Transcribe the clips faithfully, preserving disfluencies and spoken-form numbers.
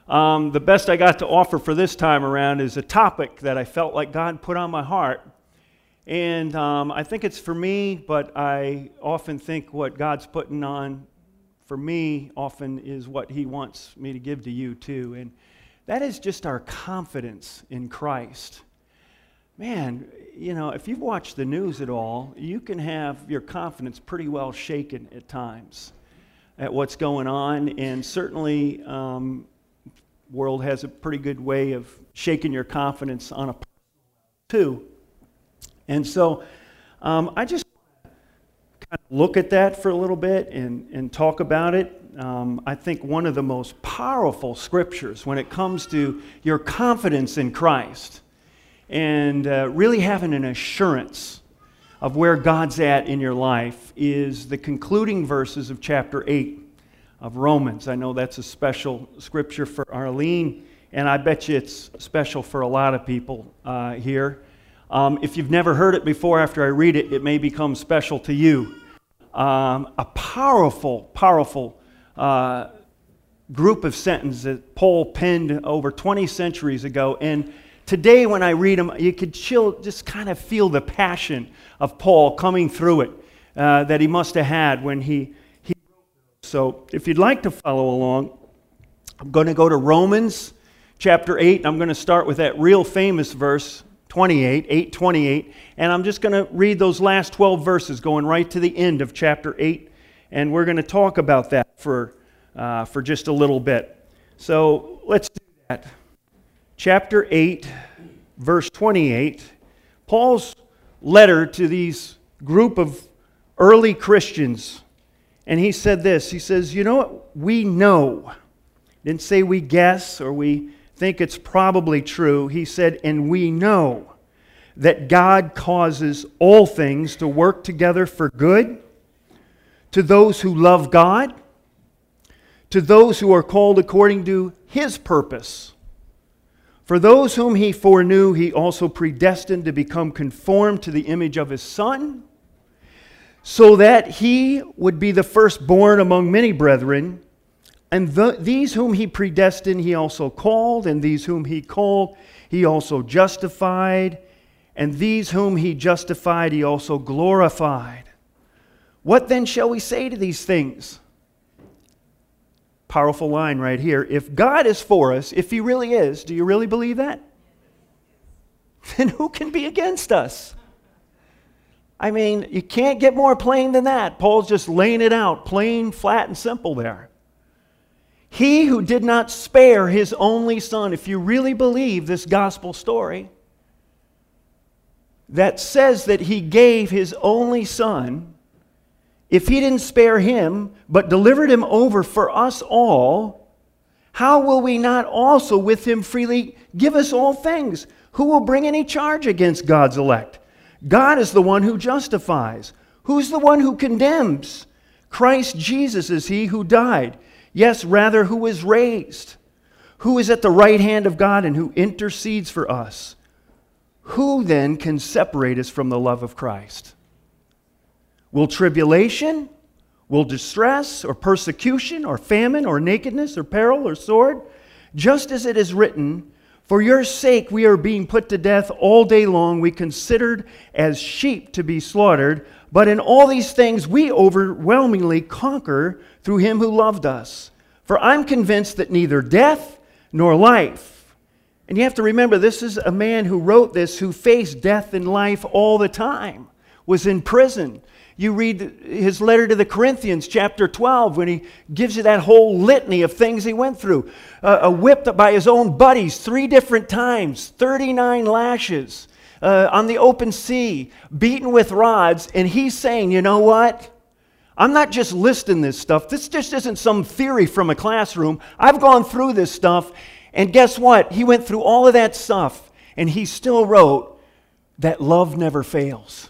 Um, the best I got to offer for this time around is a topic that I felt like God put on my heart. And um, I think it's for me, but I often think what God's putting on for me often is what He wants me to give to you too. And that is just our confidence in Christ. Man, you know, if you've watched the news at all, you can have your confidence pretty well shaken at times at what's going on. And certainly, um, the world has a pretty good way of shaking your confidence on a personal level too. And so um, I just kind of look at that for a little bit and, and talk about it. Um, I think one of the most powerful scriptures when it comes to your confidence in Christ and uh, really having an assurance of where God's at in your life is the concluding verses of chapter eight of Romans. I know that's a special scripture for Arlene, and I bet you it's special for a lot of people uh, here. Um, if you've never heard it before, after I read it, it may become special to you. Um, a powerful, powerful uh, group of sentences that Paul penned over twenty centuries ago. And today when I read them, you could chill, just kind of feel the passion of Paul coming through it uh, that he must have had when he, he wrote them. So if you'd like to follow along, I'm going to go to Romans chapter eight. I'm going to start with that real famous verse, twenty-eight, eight twenty-eight, and I'm just going to read those last twelve verses going right to the end of chapter eight, and we're going to talk about that for, uh, for just a little bit. So let's do that. Chapter eight, verse twenty-eight, Paul's letter to these group of early Christians, and he said this, he says, you know what, we know, didn't say we guess or we think it's probably true. He said, and we know that God causes all things to work together for good to those who love God, to those who are called according to His purpose. For those whom He foreknew, He also predestined to become conformed to the image of His Son, so that He would be the firstborn among many brethren. And the, these whom He predestined, He also called. And these whom He called, He also justified. And these whom He justified, He also glorified. What then shall we say to these things? Powerful line right here. If God is for us, if He really is, do you really believe that? Then who can be against us? I mean, you can't get more plain than that. Paul's just laying it out, plain, flat, and simple there. He who did not spare His only Son, if you really believe this gospel story, that says that He gave His only Son, if He didn't spare Him, but delivered Him over for us all, how will we not also with Him freely give us all things? Who will bring any charge against God's elect? God is the one who justifies. Who's the one who condemns? Christ Jesus is He who died. Yes, rather, who is raised, who is at the right hand of God and who intercedes for us. Who then can separate us from the love of Christ? Will tribulation, will distress, or persecution, or famine, or nakedness, or peril, or sword? Just as it is written, for your sake we are being put to death all day long. We considered as sheep to be slaughtered. But in all these things we overwhelmingly conquer through Him who loved us. For I'm convinced that neither death nor life, and you have to remember this is a man who wrote this who faced death and life all the time, was in prison. You read his letter to the Corinthians, chapter twelve, when he gives you that whole litany of things he went through. Uh, whipped by his own buddies three different times, thirty-nine lashes. Uh, on the open sea, beaten with rods, and he's saying, you know what? I'm not just listing this stuff. This just isn't some theory from a classroom. I've gone through this stuff, and guess what? He went through all of that stuff, and he still wrote that love never fails.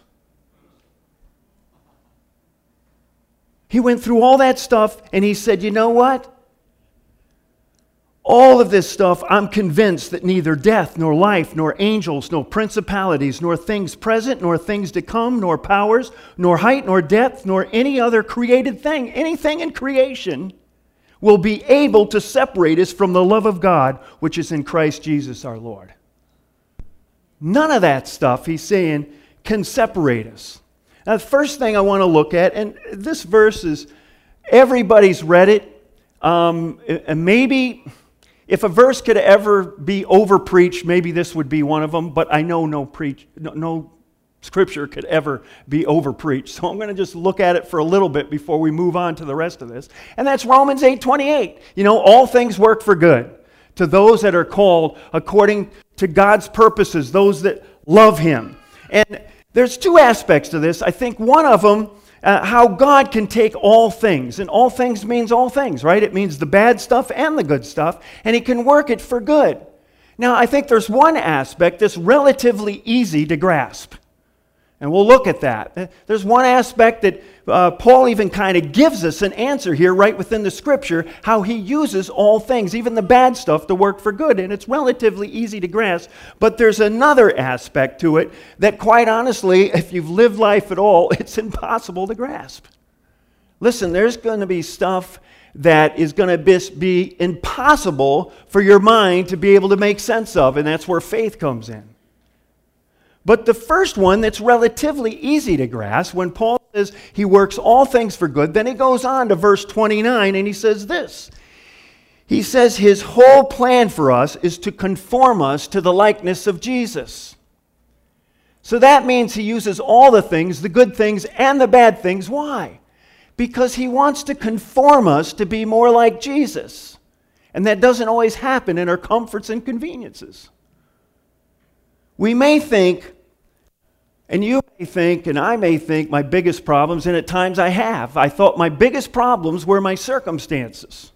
He went through all that stuff, and he said, you know what? All of this stuff, I'm convinced that neither death, nor life, nor angels, nor principalities, nor things present, nor things to come, nor powers, nor height, nor depth, nor any other created thing, anything in creation will be able to separate us from the love of God, which is in Christ Jesus our Lord. None of that stuff, he's saying, can separate us. Now, the first thing I want to look at, and this verse is, everybody's read it. Um, and maybe, if a verse could ever be over-preached, maybe this would be one of them, but I know no preach, no, no Scripture could ever be over-preached. So I'm going to just look at it for a little bit before we move on to the rest of this. And that's Romans eight twenty-eight. You know, all things work for good to those that are called according to God's purposes, those that love Him. And there's two aspects to this. I think one of them, uh, how God can take all things. And all things means all things, right? It means the bad stuff and the good stuff. And He can work it for good. Now, I think there's one aspect that's relatively easy to grasp. And we'll look at that. There's one aspect that uh, Paul even kind of gives us an answer here right within the Scripture, how he uses all things, even the bad stuff, to work for good. And it's relatively easy to grasp. But there's another aspect to it that, quite honestly, if you've lived life at all, it's impossible to grasp. Listen, there's going to be stuff that is going to be impossible for your mind to be able to make sense of, and that's where faith comes in. But the first one that's relatively easy to grasp, when Paul says he works all things for good, then he goes on to verse twenty-nine and he says this. He says his whole plan for us is to conform us to the likeness of Jesus. So that means he uses all the things, the good things and the bad things. Why? Because he wants to conform us to be more like Jesus. And that doesn't always happen in our comforts and conveniences. We may think, and you may think, and I may think, my biggest problems, and at times I have, I thought my biggest problems were my circumstances.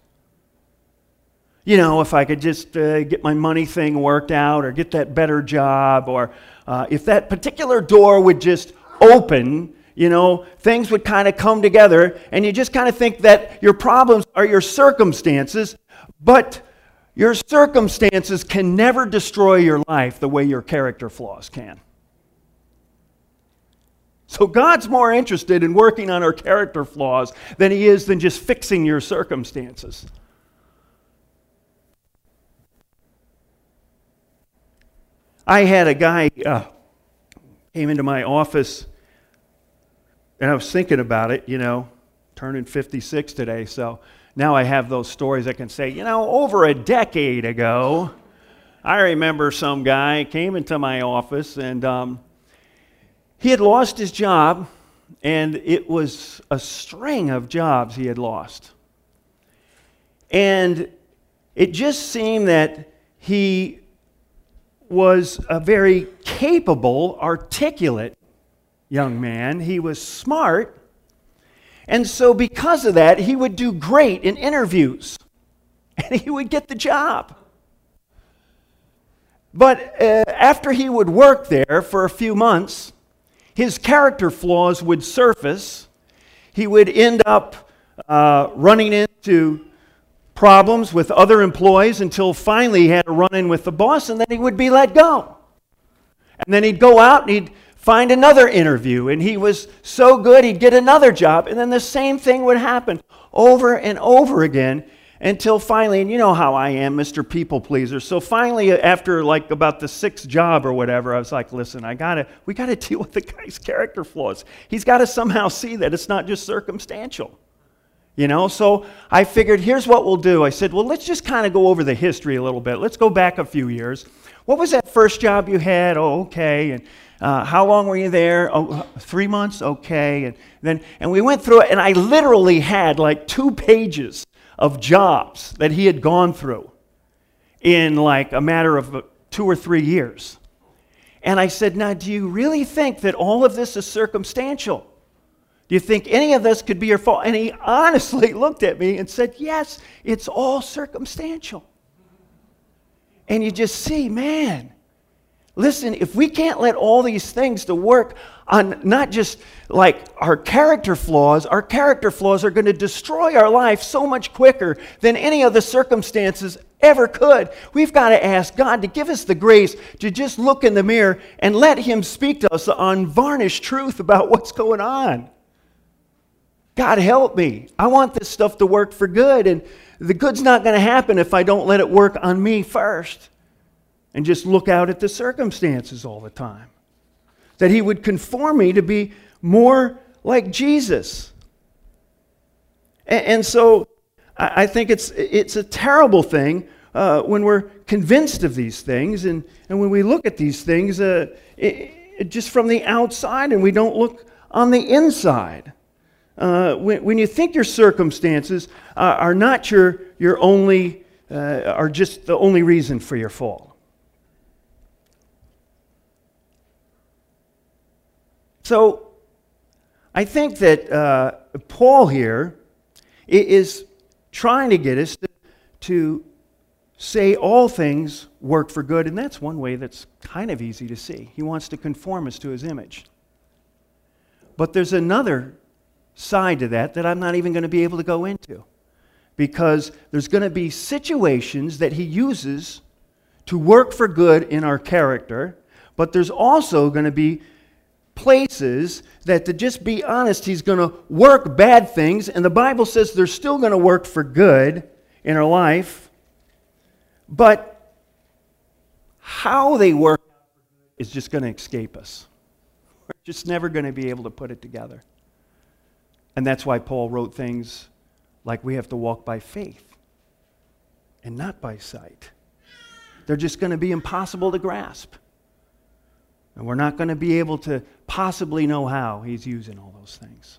You know, if I could just uh, get my money thing worked out, or get that better job, or uh, if that particular door would just open, you know, things would kind of come together, and you just kind of think that your problems are your circumstances, but your circumstances can never destroy your life the way your character flaws can. So God's more interested in working on our character flaws than He is than just fixing your circumstances. I had a guy uh, came into my office, and I was thinking about it, you know, turning fifty-six today, so now I have those stories I can say, you know, over a decade ago, I remember some guy came into my office, and um, he had lost his job, and it was a string of jobs he had lost. And it just seemed that he was a very capable, articulate young man. He was smart. And so because of that, he would do great in interviews. And he would get the job. But uh, after he would work there for a few months, his character flaws would surface. He would end up uh, running into problems with other employees until finally he had a run-in with the boss, and then he would be let go. And then he'd go out and he'd find another interview, and he was so good he'd get another job, and then the same thing would happen over and over again until finally, and you know how I am, Mister People Pleaser, so finally after like about the sixth job or whatever, I was like, listen, I gotta, we gotta deal with the guy's character flaws. He's got to somehow see that it's not just circumstantial. You know, so I figured, here's what we'll do. I said, well, let's just kind of go over the history a little bit. Let's go back a few years. What was that first job you had? Oh, okay. And uh, how long were you there? Oh, three months? Okay. And then, and we went through it, and I literally had like two pages of jobs that he had gone through in like a matter of two or three years. And I said, now, do you really think that all of this is circumstantial? Do you think any of this could be your fault? And he honestly looked at me and said, yes, it's all circumstantial. And you just see, man, listen, if we can't let all these things to work on not just like our character flaws, our character flaws are going to destroy our life so much quicker than any of the circumstances ever could. We've got to ask God to give us the grace to just look in the mirror and let Him speak to us the unvarnished truth about what's going on. God help me. I want this stuff to work for good. And the good's not going to happen if I don't let it work on me first and just look out at the circumstances all the time. That he would conform me to be more like Jesus. And, and so I, I think it's, it's a terrible thing uh, when we're convinced of these things and, and when we look at these things uh, it, it just from the outside and we don't look on the inside. Uh, when, when you think your circumstances uh, are not your, your only, uh, are just the only reason for your fall. So, I think that uh, Paul here is trying to get us to, to say all things work for good, and that's one way that's kind of easy to see. He wants to conform us to his image. But there's another side to that that I'm not even going to be able to go into, because there's going to be situations that he uses to work for good in our character, but there's also going to be places that, to just be honest, he's going to work bad things, and the Bible says they're still going to work for good in our life, but how they work is just going to escape us. We're just never going to be able to put it together. And that's why Paul wrote things like we have to walk by faith and not by sight. They're just going to be impossible to grasp. And we're not going to be able to possibly know how he's using all those things.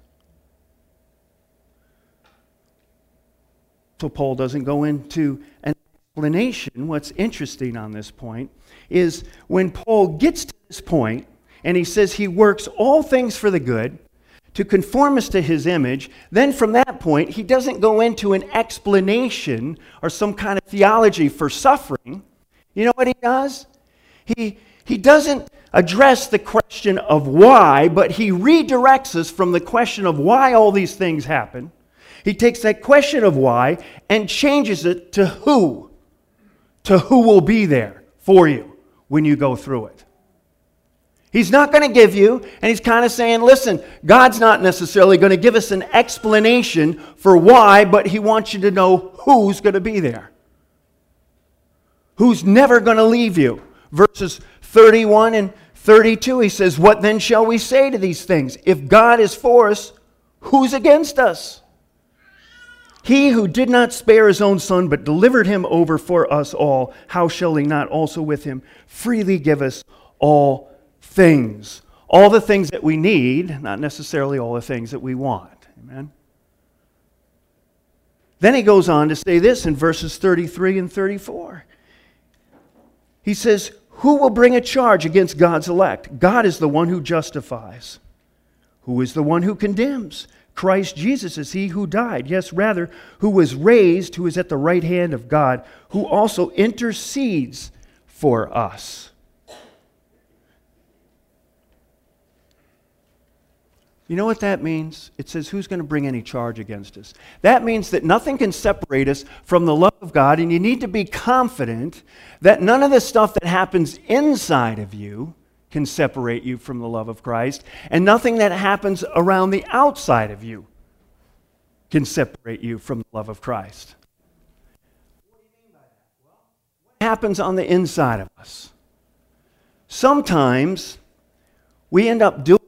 So Paul doesn't go into an explanation. What's interesting on this point is when Paul gets to this point and he says he works all things for the good to conform us to his image, then from that point he doesn't go into an explanation or some kind of theology for suffering. You know what he does? He, he doesn't address the question of why, but he redirects us from the question of why all these things happen. He takes that question of why and changes it to who. To who will be there for you when you go through it. He's not going to give you, and he's kind of saying, listen, God's not necessarily going to give us an explanation for why, but he wants you to know who's going to be there. Who's never going to leave you. Verses thirty-one and thirty-two, he says, what then shall we say to these things? If God is for us, who's against us? He who did not spare his own son, but delivered him over for us all, how shall he not also with him freely give us all things? All the things that we need, not necessarily all the things that we want. Amen? Then he goes on to say this in verses thirty-three and thirty-four. He says, who will bring a charge against God's elect? God is the one who justifies. Who is the one who condemns? Christ Jesus is he who died, yes, rather, who was raised, who is at the right hand of God, who also intercedes for us. You know what that means? It says, who's going to bring any charge against us? That means that nothing can separate us from the love of God, and you need to be confident that none of the stuff that happens inside of you can separate you from the love of Christ, and nothing that happens around the outside of you can separate you from the love of Christ. What do you mean by that? Well, what happens on the inside of us? Sometimes we end up doing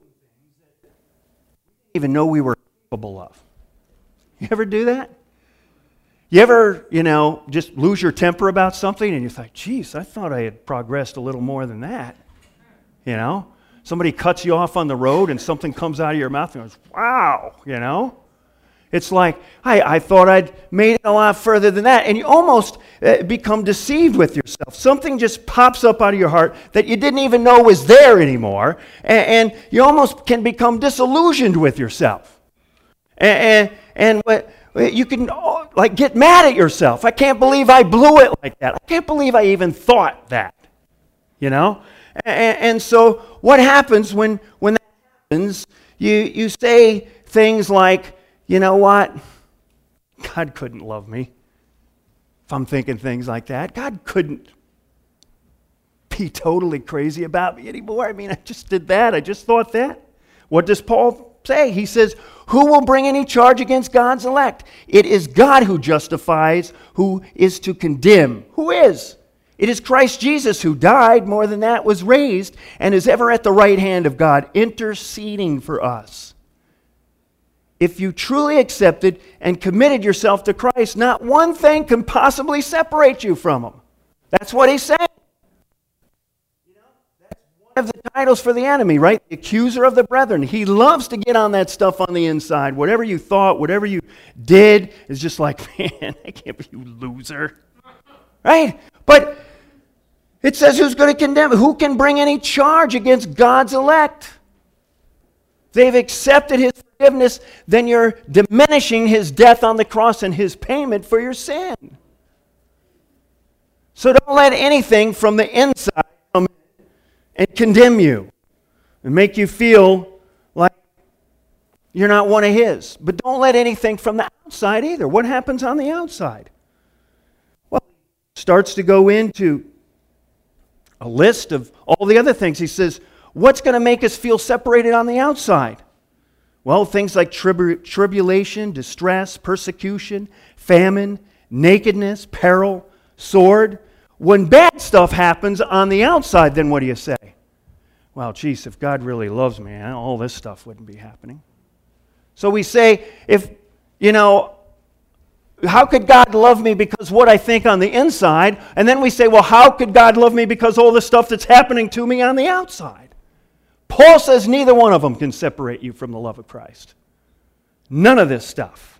even know we were capable of. You ever do that? You ever, you know, just lose your temper about something and you think, geez, I thought I had progressed a little more than that. You know? Somebody cuts you off on the road and something comes out of your mouth and goes, wow, you know? It's like, I, I thought I'd made it a lot further than that. And you almost uh, become deceived with yourself. Something just pops up out of your heart that you didn't even know was there anymore. And, and you almost can become disillusioned with yourself. And, and, and what, you can like get mad at yourself. I can't believe I blew it like that. I can't believe I even thought that. You know? And, and so what happens when, when that happens, you, you say things like, you know what? God couldn't love me. If I'm thinking things like that, God couldn't be totally crazy about me anymore. I mean, I just did that. I just thought that. What does Paul say? He says, who will bring any charge against God's elect? It is God who justifies, who is to condemn. Who is? It is Christ Jesus who died, more than that, was raised, and is ever at the right hand of God, interceding for us. If you truly accepted and committed yourself to Christ, not one thing can possibly separate you from Him. That's what He's saying. You know, that's one of the titles for the enemy, right? The accuser of the brethren. He loves to get on that stuff on the inside. Whatever you thought, whatever you did, is just like, man, I can't be you loser. Right? But it says who's going to condemn? Who can bring any charge against God's elect? They've accepted His forgiveness, then you're diminishing His death on the cross and His payment for your sin. So don't let anything from the inside come in and condemn you and make you feel like you're not one of His. But don't let anything from the outside either. What happens on the outside? Well, he starts to go into a list of all the other things. He says, what's going to make us feel separated on the outside? Well, things like tribu- tribulation, distress, persecution, famine, nakedness, peril, sword. When bad stuff happens on the outside, then what do you say? Well, geez, if God really loves me, all this stuff wouldn't be happening. So we say, if, you know, how could God love me because what I think on the inside? And then we say, well, how could God love me because all the stuff that's happening to me on the outside? Paul says neither one of them can separate you from the love of Christ. None of this stuff.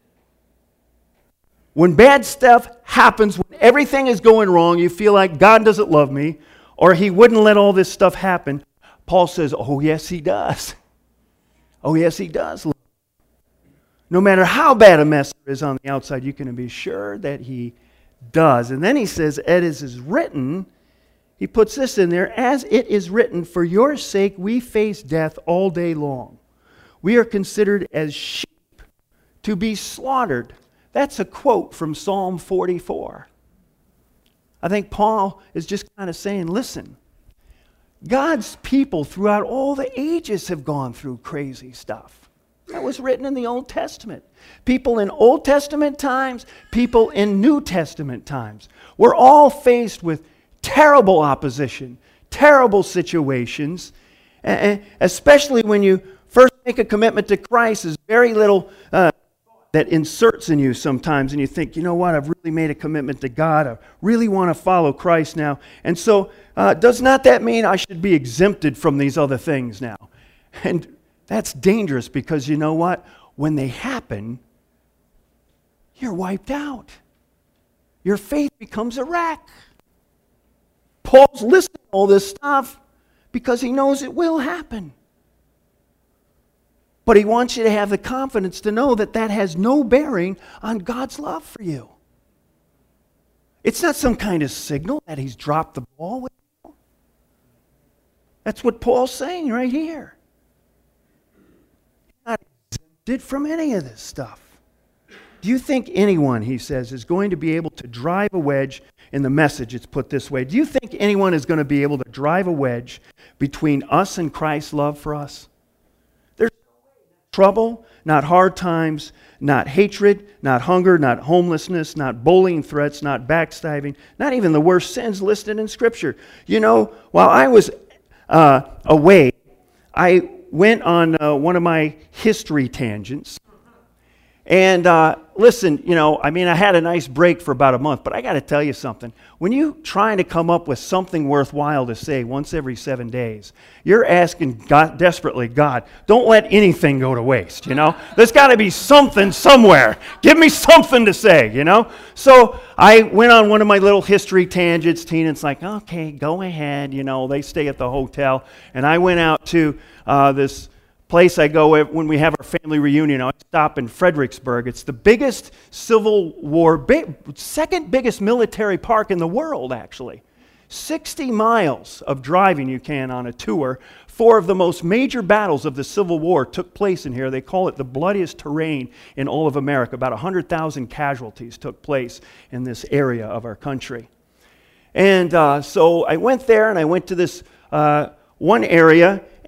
When bad stuff happens, when everything is going wrong, you feel like God doesn't love me, or He wouldn't let all this stuff happen, Paul says, oh yes, He does. Oh yes, He does. No matter how bad a mess there is on the outside, you can be sure that He does. And then he says, as is written, he puts this in there, as it is written, for your sake we face death all day long. We are considered as sheep to be slaughtered. That's a quote from Psalm forty-four. I think Paul is just kind of saying, listen, God's people throughout all the ages have gone through crazy stuff. That was written in the Old Testament. People in Old Testament times, people in New Testament times. We're all faced with terrible opposition, terrible situations, especially when you first make a commitment to Christ. There's very little uh, that inserts in you sometimes, and you think, you know what, I've really made a commitment to God. I really want to follow Christ now. And so uh, does not that mean I should be exempted from these other things now? And that's dangerous because you know what? When they happen, you're wiped out. Your faith becomes a wreck. Paul's listing all this stuff because he knows it will happen. But he wants you to have the confidence to know that that has no bearing on God's love for you. It's not some kind of signal that He's dropped the ball with you. That's what Paul's saying right here. You're not exempted from any of this stuff. Do you think anyone, he says, is going to be able to drive a wedge? In the Message, it's put this way. Do you think anyone is going to be able to drive a wedge between us and Christ's love for us? There's not trouble, not hard times, not hatred, not hunger, not homelessness, not bullying threats, not backstabbing, not even the worst sins listed in Scripture. You know, while I was uh, away, I went on uh, one of my history tangents. And uh, listen, you know, I mean, I had a nice break for about a month, but I got to tell you something. When you're trying to come up with something worthwhile to say once every seven days, you're asking God, desperately, God, don't let anything go to waste, you know? There's got to be something somewhere. Give me something to say, you know? So I went on one of my little history tangents. Tina's like, okay, go ahead, you know. They stay at the hotel. And I went out to uh, this place I go when we have our family reunion. I stop in Fredericksburg. It's the biggest Civil War, big, second biggest military park in the world, actually. sixty miles of driving you can on a tour. Four of the most major battles of the Civil War took place in here. They call it the bloodiest terrain in all of America. About one hundred thousand casualties took place in this area of our country. And uh, so I went there, and I went to this uh, one area,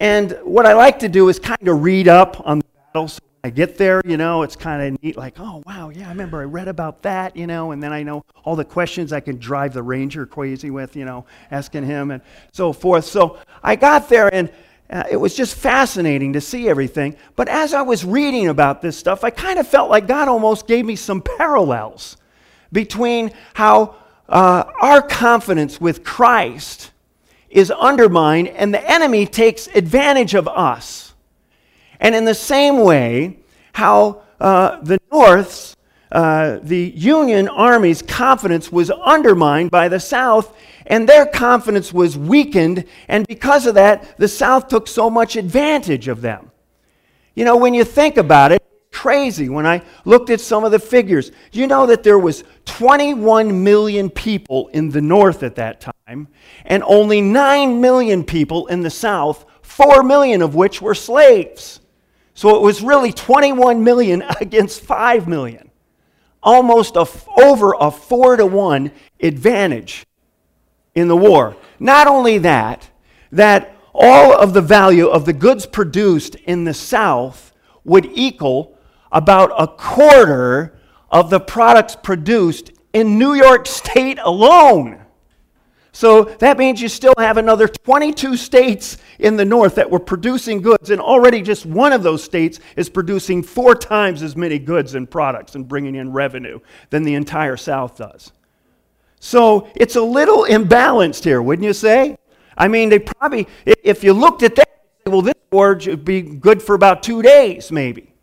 And what I like to do is kind of read up on the battle. So when I get there, you know, it's kind of neat, like, oh, wow, yeah, I remember I read about that, you know, and then I know all the questions I can drive the ranger crazy with, you know, asking him and so forth. So I got there, and uh, it was just fascinating to see everything. But as I was reading about this stuff, I kind of felt like God almost gave me some parallels between how uh, our confidence with Christ is undermined and the enemy takes advantage of us. And in the same way, how uh, the North's, uh, the Union Army's confidence was undermined by the South, and their confidence was weakened, and because of that, the South took so much advantage of them. You know, when you think about it, it's crazy. When I looked at some of the figures, you know that there was twenty-one million people in the North at that time, and only nine million people in the South, four million of which were slaves. So it was really twenty-one million against five million. Almost a, over a four to one advantage in the war. Not only that, that all of the value of the goods produced in the South would equal about a quarter of the products produced in New York State alone. So that means you still have another twenty-two states in the North that were producing goods, and already just one of those states is producing four times as many goods and products and bringing in revenue than the entire South does. So it's a little imbalanced here, wouldn't you say? I mean, they probably, if you looked at that, well, this war would be good for about two days, maybe.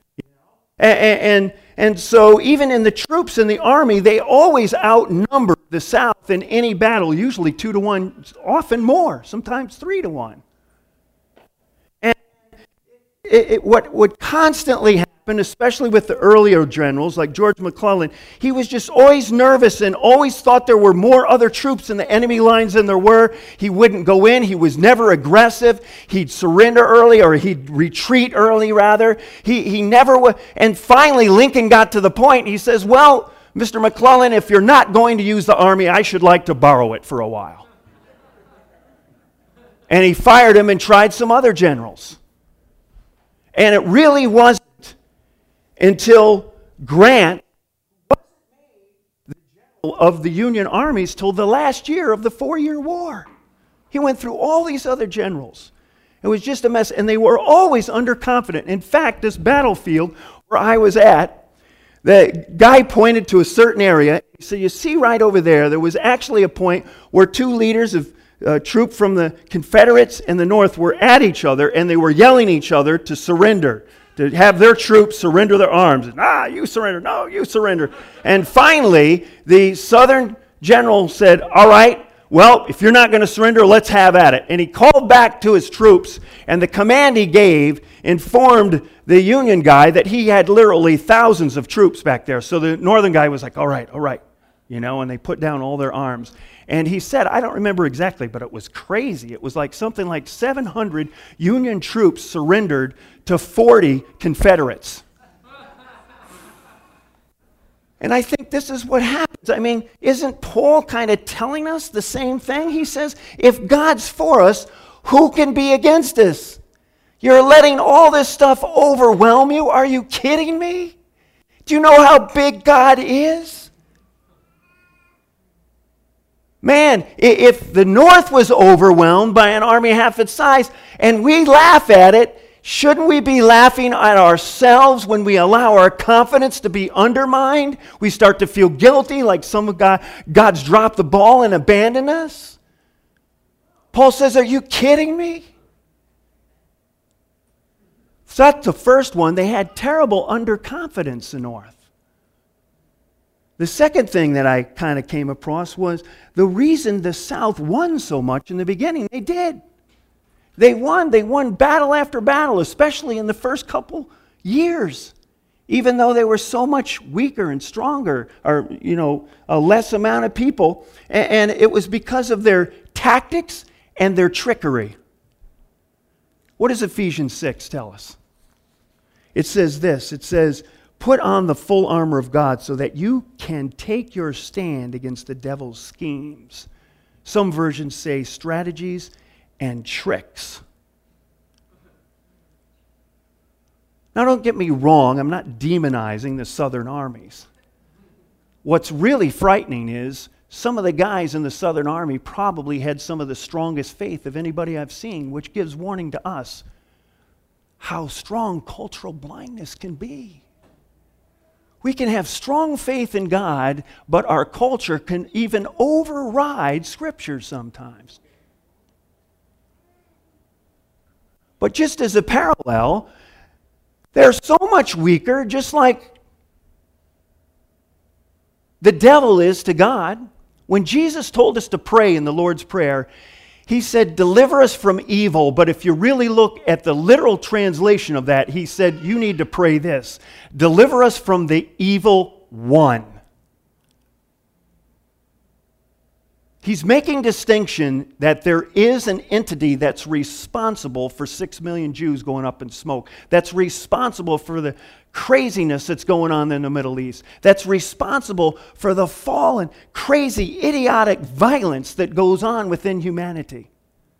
And, and, and so even in the troops in the army, they always outnumber the South in any battle, usually two to one, often more, sometimes three to one. And it, it, what would constantly happen, especially with the earlier generals like George McClellan, he was just always nervous and always thought there were more other troops in the enemy lines than there were. He wouldn't go in. He was never aggressive. He'd surrender early, or he'd retreat early, rather. He, he never would. And finally, Lincoln got to the point. He says, well, Mister McClellan, if you're not going to use the army, I should like to borrow it for a while. And he fired him and tried some other generals. And it really wasn't until Grant wasn't made the general of the Union armies till the last year of the four-year war. He went through all these other generals. It was just a mess, and they were always underconfident. In fact, this battlefield where I was at, the guy pointed to a certain area. He said, you see right over there, there was actually a point where two leaders of uh, troop from the Confederates and the North were at each other, and they were yelling at each other to surrender, to have their troops surrender their arms. And, ah, you surrender. No, you surrender. And finally, the Southern general said, all right, well, if you're not going to surrender, let's have at it. And he called back to his troops, and the command he gave informed the Union guy that he had literally thousands of troops back there. So the Northern guy was like, all right, all right, you know, and they put down all their arms. And he said, I don't remember exactly, but it was crazy. It was like something like seven hundred Union troops surrendered to forty Confederates. And I think this is what happens. I mean, isn't Paul kind of telling us the same thing? He says, if God's for us, who can be against us? You're letting all this stuff overwhelm you? Are you kidding me? Do you know how big God is? Man, if the North was overwhelmed by an army half its size, and we laugh at it, shouldn't we be laughing at ourselves when we allow our confidence to be undermined? We start to feel guilty, like some of God, God's dropped the ball and abandoned us. Paul says, are you kidding me? So that's the first one. They had terrible underconfidence, the North. The second thing that I kind of came across was the reason the South won so much in the beginning. They did. They won. They won battle after battle, especially in the first couple years, even though they were so much weaker and stronger, or, you know, a less amount of people. And it was because of their tactics and their trickery. What does Ephesians six tell us? It says this. It says, put on the full armor of God so that you can take your stand against the devil's schemes. Some versions say strategies and tricks. Now, don't get me wrong, I'm not demonizing the Southern armies. What's really frightening is some of the guys in the Southern Army probably had some of the strongest faith of anybody I've seen, which gives warning to us how strong cultural blindness can be. We can have strong faith in God, but our culture can even override Scripture sometimes. But just as a parallel, they're so much weaker, just like the devil is to God. When Jesus told us to pray in the Lord's Prayer, He said, deliver us from evil. But if you really look at the literal translation of that, He said, you need to pray this. Deliver us from the evil one. He's making distinction that there is an entity that's responsible for six million Jews going up in smoke. That's responsible for the craziness that's going on in the Middle East. That's responsible for the fallen, crazy, idiotic violence that goes on within humanity.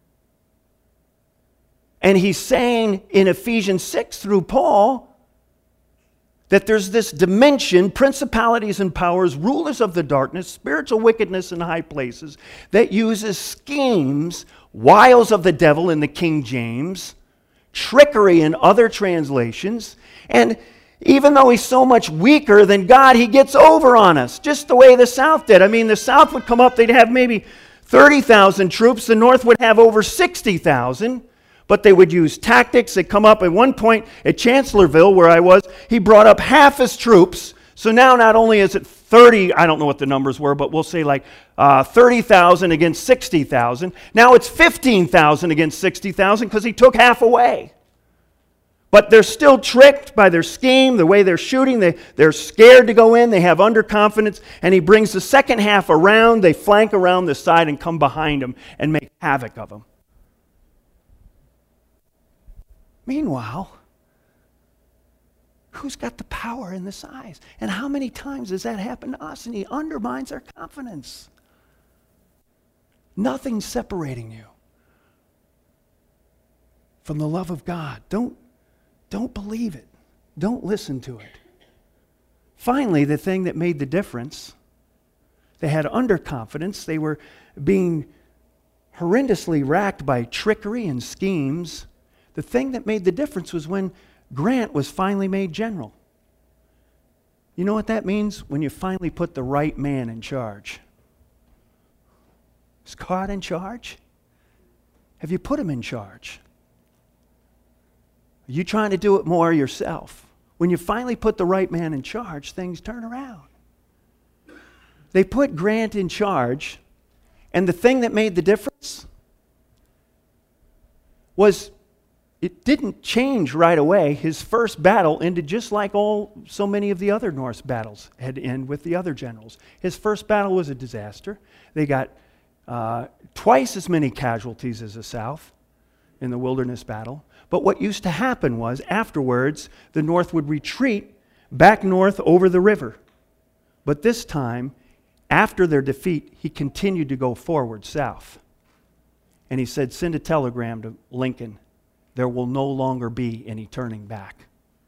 And he's saying in Ephesians six through Paul that there's this dimension, principalities and powers, rulers of the darkness, spiritual wickedness in high places, that uses schemes, wiles of the devil in the King James, trickery in other translations, and even though he's so much weaker than God, he gets over on us, just the way the South did. I mean, the South would come up, they'd have maybe thirty thousand troops, the North would have over sixty thousand. But they would use tactics. They'd come up at one point at Chancellorsville, where I was, he brought up half his troops. So now not only is it thirty, I don't know what the numbers were, but we'll say like uh, thirty thousand against sixty thousand. Now it's fifteen thousand against sixty thousand because he took half away. But they're still tricked by their scheme, the way they're shooting. They, they're scared to go in. They have underconfidence. And he brings the second half around. They flank around the side and come behind him and make havoc of him. Meanwhile, who's got the power in the size? And how many times does that happen to us? And he undermines our confidence. Nothing's separating you from the love of God. Don't, don't believe it. Don't listen to it. Finally, the thing that made the difference, they had underconfidence. They were being horrendously racked by trickery and schemes. The thing that made the difference was when Grant was finally made general. You know what that means? When you finally put the right man in charge. Is God in charge? Have you put him in charge? Are you trying to do it more yourself? When you finally put the right man in charge, things turn around. They put Grant in charge, and the thing that made the difference was it didn't change right away. His first battle ended just like all so many of the other Norse battles had ended with the other generals. His first battle was a disaster. They got uh, twice as many casualties as the South in the Wilderness Battle. But what used to happen was, afterwards, the North would retreat back north over the river. But this time, after their defeat, he continued to go forward south. And he said, send a telegram to Lincoln. There will no longer be any turning back.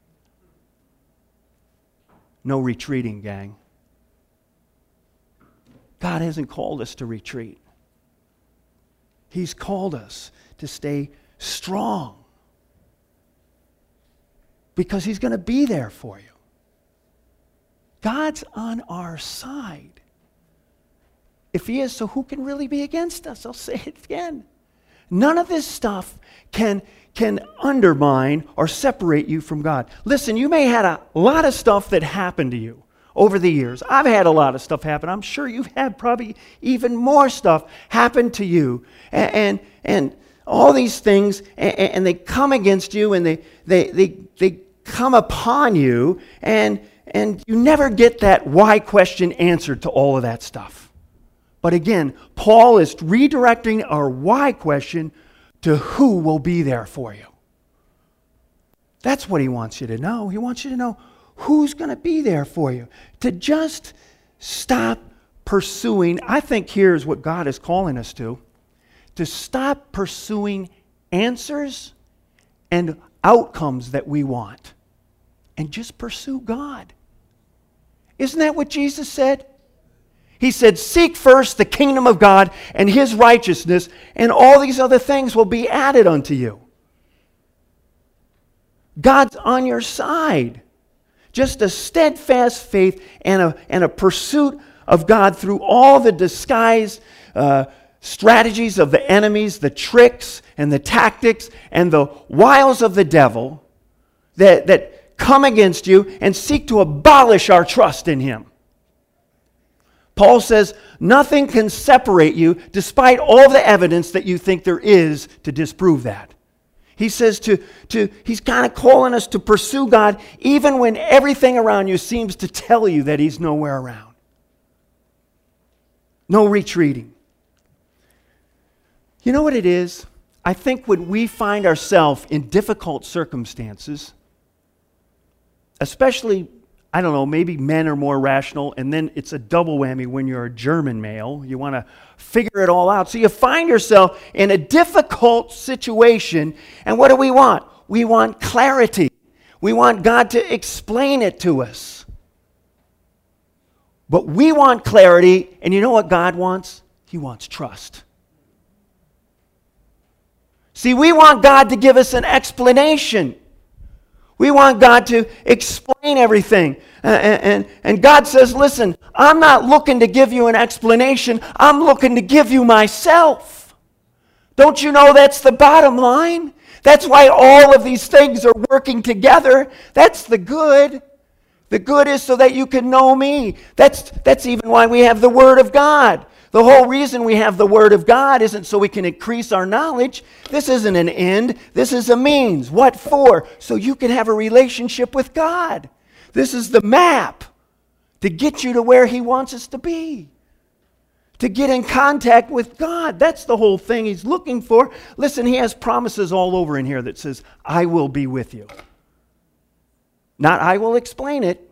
No retreating, gang. God hasn't called us to retreat. He's called us to stay strong. Because He's going to be there for you. God's on our side. If He is, so who can really be against us? I'll say it again. None of this stuff can, can undermine or separate you from God. Listen, you may have had a lot of stuff that happened to you over the years. I've had a lot of stuff happen. I'm sure you've had probably even more stuff happen to you. And, and, and all these things, and, and they come against you, and they, they, they, they come upon you, and, and you never get that why question answered to all of that stuff. But again, Paul is redirecting our why question to who will be there for you. That's what he wants you to know. He wants you to know who's going to be there for you. To just stop pursuing, I think here's what God is calling us to, to stop pursuing answers and outcomes that we want. and just pursue God. Isn't that what Jesus said? He said, seek first the kingdom of God and His righteousness, and all these other things will be added unto you. God's on your side. Just a steadfast faith and a, and a pursuit of God through all the disguised uh, strategies of the enemies, the tricks and the tactics and the wiles of the devil that, that come against you and seek to abolish our trust in Him. Paul says, nothing can separate you despite all the evidence that you think there is to disprove that. He says to, to he's kind of calling us to pursue God even when everything around you seems to tell you that He's nowhere around. No retreating. You know what it is? I think when we find ourselves in difficult circumstances, especially, I don't know, maybe men are more rational, and then it's a double whammy when you're a German male. You want to figure it all out. So you find yourself in a difficult situation, and what do we want? We want clarity. We want God to explain it to us. But we want clarity, and you know what God wants? He wants trust. See, we want God to give us an explanation. We want God to explain everything. And, and, and God says, listen, I'm not looking to give you an explanation. I'm looking to give you myself. Don't you know that's the bottom line? That's why all of these things are working together. That's the good. The good is so that you can know me. That's, that's even why we have the Word of God. The whole reason we have the Word of God isn't so we can increase our knowledge. This isn't an end. This is a means. What for? So you can have a relationship with God. This is the map to get you to where He wants us to be. To get in contact with God. That's the whole thing He's looking for. Listen, He has promises all over in here that says, I will be with you. Not I will explain it.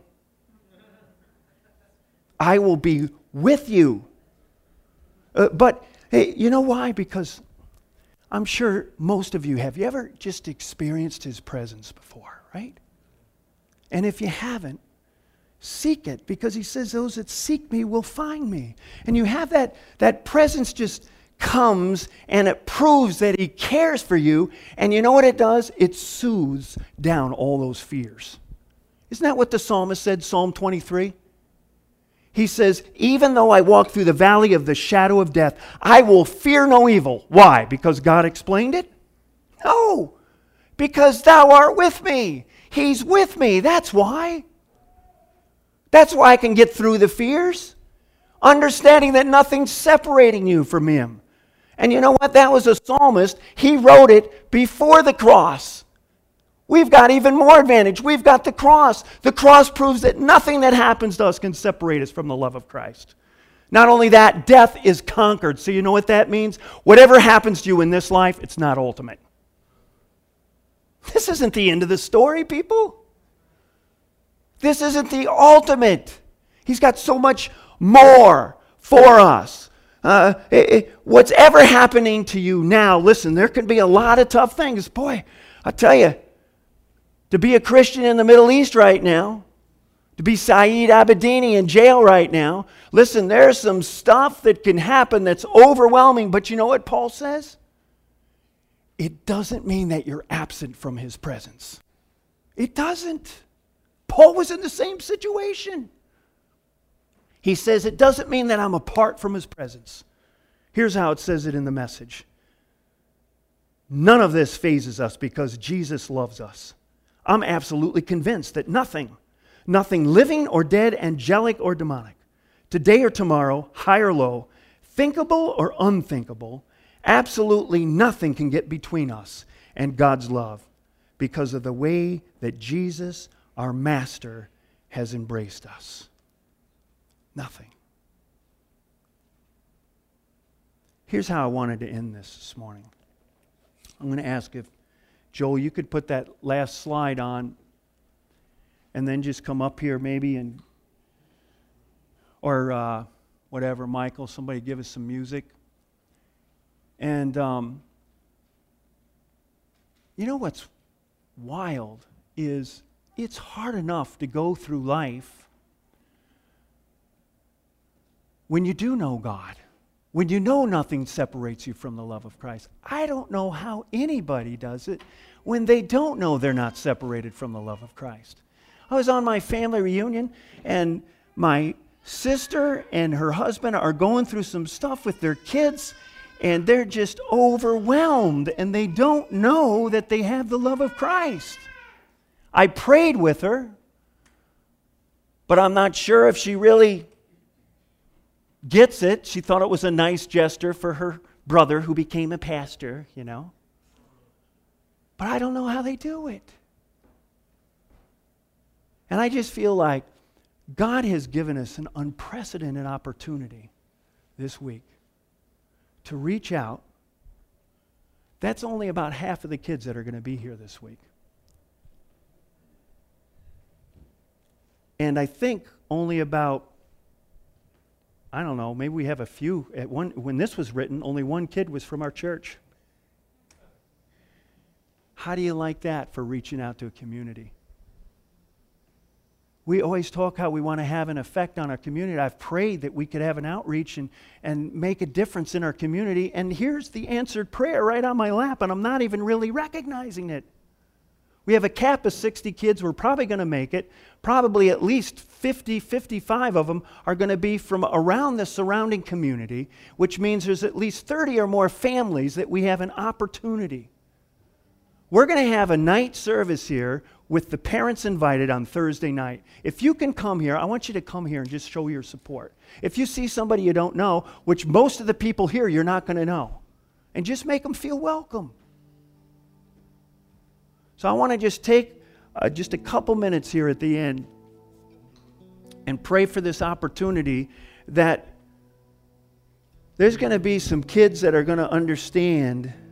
I will be with you. Uh, but, hey, you know why? Because I'm sure most of you, have you ever just experienced His presence before, right? And if you haven't, seek it, because He says those that seek me will find me. And you have that, that presence just comes and it proves that He cares for you. And you know what it does? It soothes down all those fears. Isn't that what the psalmist said, Psalm twenty-three? He says, even though I walk through the valley of the shadow of death, I will fear no evil. Why? Because God explained it? No. Because thou art with me. He's with me. That's why. That's why I can get through the fears. Understanding that nothing's separating you from Him. And you know what? That was a psalmist. He wrote it before the cross. We've got even more advantage. We've got the cross. The cross proves that nothing that happens to us can separate us from the love of Christ. Not only that, death is conquered. So you know what that means? Whatever happens to you in this life, it's not ultimate. This isn't the end of the story, people. This isn't the ultimate. He's got so much more for us. Uh, it, it, what's ever happening to you now, listen, there can be a lot of tough things. Boy, I tell you, to be a Christian in the Middle East right now, to be Saeed Abedini in jail right now, listen, there's some stuff that can happen that's overwhelming, but you know what Paul says? It doesn't mean that you're absent from His presence. It doesn't. Paul was in the same situation. He says it doesn't mean that I'm apart from His presence. Here's how it says it in the Message. None of this phases us because Jesus loves us. I'm absolutely convinced that nothing, nothing living or dead, angelic or demonic, today or tomorrow, high or low, thinkable or unthinkable, absolutely nothing can get between us and God's love because of the way that Jesus, our Master, has embraced us. Nothing. Here's how I wanted to end this this morning. I'm going to ask if Joel, you could put that last slide on and then just come up here maybe and, or uh, whatever, Michael, somebody give us some music. And um, you know what's wild is it's hard enough to go through life when you do know God, when you know nothing separates you from the love of Christ. I don't know how anybody does it when they don't know they're not separated from the love of Christ. I was on my family reunion, and my sister and her husband are going through some stuff with their kids, and they're just overwhelmed, and they don't know that they have the love of Christ. I prayed with her, but I'm not sure if she really gets it. She thought it was a nice gesture for her brother who became a pastor, you know. But I don't know how they do it. And I just feel like God has given us an unprecedented opportunity this week to reach out. That's only about half of the kids that are going to be here this week. And I think only about, I don't know, maybe we have a few. At one, when this was written, only one kid was from our church. How do you like that for reaching out to a community? We always talk how we want to have an effect on our community. I've prayed that we could have an outreach and, and make a difference in our community. And here's the answered prayer right on my lap, and I'm not even really recognizing it. We have a cap of sixty kids. We're probably going to make it. Probably at least fifty, fifty-five of them are going to be from around the surrounding community, which means there's at least thirty or more families that we have an opportunity. We're going to have a night service here with the parents invited on Thursday night. If you can come here, I want you to come here and just show your support. If you see somebody you don't know, which most of the people here you're not going to know, and just make them feel welcome. So I want to just take uh, just a couple minutes here at the end and pray for this opportunity that there's going to be some kids that are going to understand